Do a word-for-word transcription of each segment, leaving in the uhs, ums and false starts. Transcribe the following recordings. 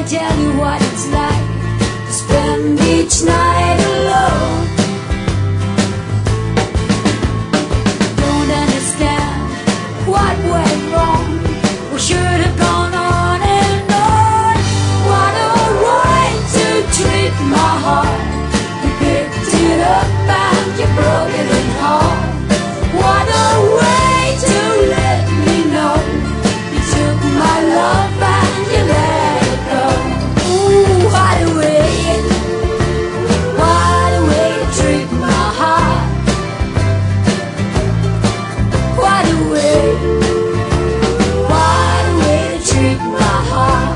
tell you what it's like to spend each night alone. Don't understand what went wrong. We should have gone on and on. What a way to treat my heart. You picked it up and you broke it in half. What a way to let me know you took my love and you let it go. Ooh, what a way, what a way to treat my heart. What a way, what a way to treat my heart.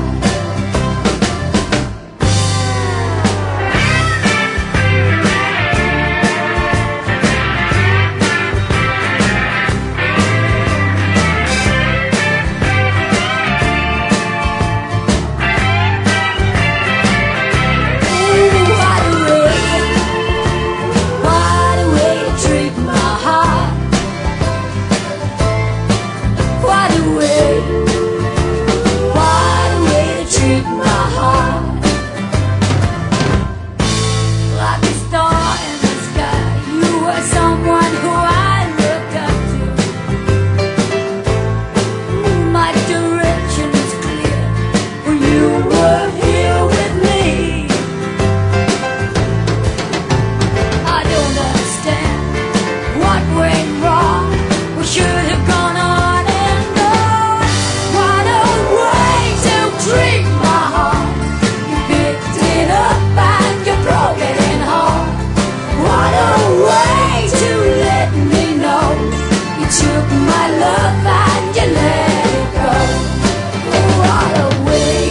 Took my love and you let it go. What a way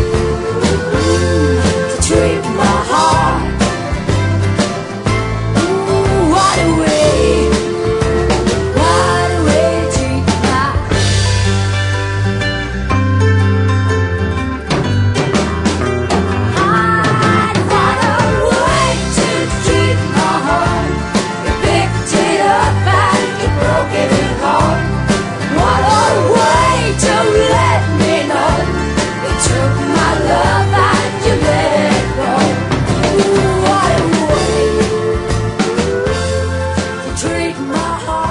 to treat my heart. What a way, what a way to treat my heart. What a way to treat my heart. You picked it up and you broke it. What a way to let me know you took my love and you let it go. What a way to treat my heart.